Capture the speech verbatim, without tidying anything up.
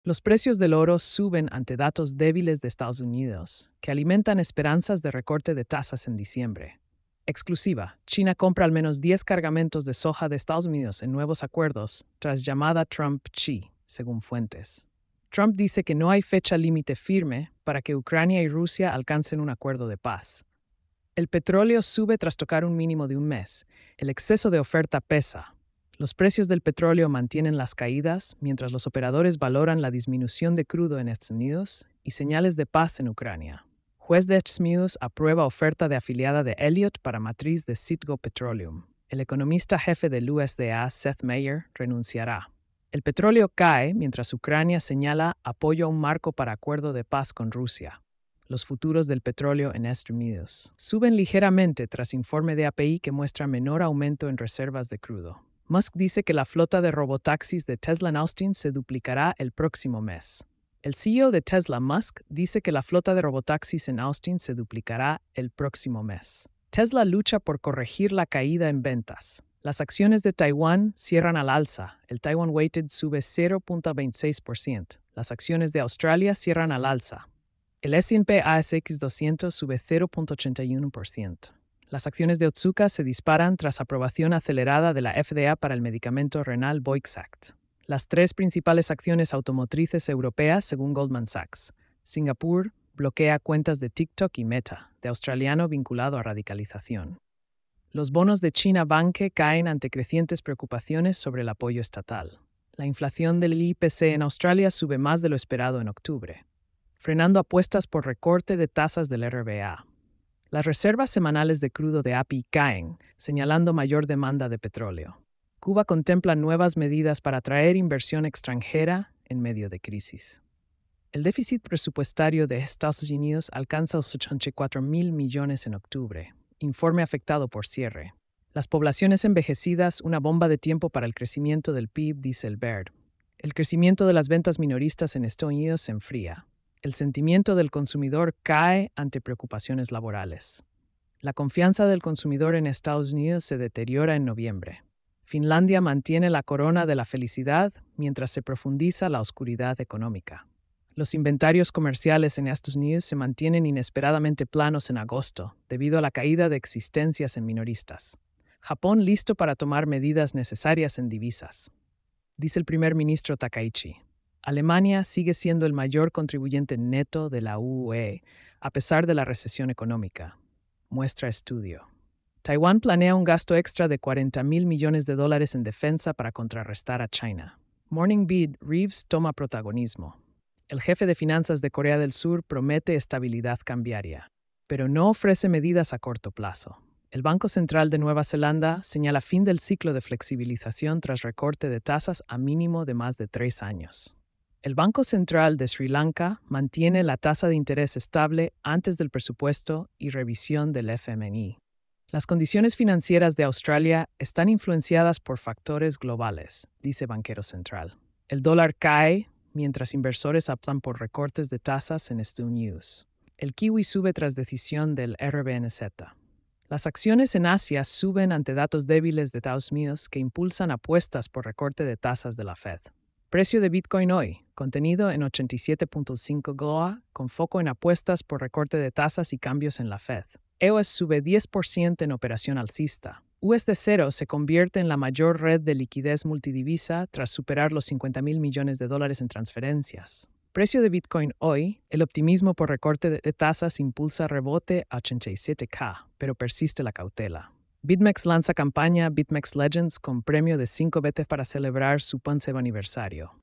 Los precios del oro suben ante datos débiles de Estados Unidos, que alimentan esperanzas de recorte de tasas en diciembre. Exclusiva, China compra al menos diez cargamentos de soja de Estados Unidos en nuevos acuerdos tras llamada Trump-Xi, según fuentes. Trump dice que no hay fecha límite firme para que Ucrania y Rusia alcancen un acuerdo de paz. El petróleo sube tras tocar un mínimo de un mes. El exceso de oferta pesa. Los precios del petróleo mantienen las caídas mientras los operadores valoran la disminución de crudo en Estados Unidos y señales de paz en Ucrania. Juez de Estados Unidos aprueba oferta de afiliada de Elliott para matriz de Citgo Petroleum. El economista jefe del U S D A, Seth Meyer, renunciará. El petróleo cae mientras Ucrania señala apoyo a un marco para acuerdo de paz con Rusia. Los futuros del petróleo en Estados Unidos suben ligeramente tras informe de A P I que muestra menor aumento en reservas de crudo. Musk dice que la flota de robotaxis de Tesla en Austin se duplicará el próximo mes. El C E O de Tesla, Musk, dice que la flota de robotaxis en Austin se duplicará el próximo mes. Tesla lucha por corregir la caída en ventas. Las acciones de Taiwán cierran al alza. El Taiwan Weighted sube cero punto veintiséis por ciento. Las acciones de Australia cierran al alza. El S and P A S X doscientos sube cero punto ochenta y uno por ciento. Las acciones de Otsuka se disparan tras aprobación acelerada de la F D A para el medicamento renal Voixact. Las tres principales acciones automotrices europeas, según Goldman Sachs. Singapur bloquea cuentas de TikTok y Meta, de australiano vinculado a radicalización. Los bonos de China Banque caen ante crecientes preocupaciones sobre el apoyo estatal. La inflación del I P C en Australia sube más de lo esperado en octubre, frenando apuestas por recorte de tasas del R B A. Las reservas semanales de crudo de A P I caen, señalando mayor demanda de petróleo. Cuba contempla nuevas medidas para atraer inversión extranjera en medio de crisis. El déficit presupuestario de Estados Unidos alcanza los ochenta y cuatro mil millones en octubre, informe afectado por cierre. Las poblaciones envejecidas, una bomba de tiempo para el crecimiento del P I B, dice el Baird. El crecimiento de las ventas minoristas en Estados Unidos se enfría. El sentimiento del consumidor cae ante preocupaciones laborales. La confianza del consumidor en Estados Unidos se deteriora en noviembre. Finlandia mantiene la corona de la felicidad mientras se profundiza la oscuridad económica. Los inventarios comerciales en Estados Unidos se mantienen inesperadamente planos en agosto, debido a la caída de existencias en minoristas. Japón listo para tomar medidas necesarias en divisas, dice el primer ministro Takaichi. Alemania sigue siendo el mayor contribuyente neto de la U E, a pesar de la recesión económica, muestra estudio. Taiwán planea un gasto extra de cuarenta mil millones de dólares en defensa para contrarrestar a China. Morning Bid, Reeves toma protagonismo. El jefe de finanzas de Corea del Sur promete estabilidad cambiaria, pero no ofrece medidas a corto plazo. El Banco Central de Nueva Zelanda señala fin del ciclo de flexibilización tras recorte de tasas a mínimo de más de tres años. El Banco Central de Sri Lanka mantiene la tasa de interés estable antes del presupuesto y revisión del F M I. Las condiciones financieras de Australia están influenciadas por factores globales, dice Banquero Central. El dólar cae mientras inversores optan por recortes de tasas en Estados Unidos. El kiwi sube tras decisión del R B N Z. Las acciones en Asia suben ante datos débiles de Estados Unidos que impulsan apuestas por recorte de tasas de la Fed. Precio de Bitcoin hoy, contenido en ochenta y siete punto cinco G O A, con foco en apuestas por recorte de tasas y cambios en la Fed. E O S sube diez por ciento en operación alcista. U S D Cero se convierte en la mayor red de liquidez multidivisa tras superar los cincuenta mil millones de dólares en transferencias. Precio de Bitcoin hoy, el optimismo por recorte de tasas impulsa rebote a ochenta y siete K, pero persiste la cautela. BitMEX lanza campaña BitMEX Legends con premio de cinco veces para celebrar su onceavo aniversario.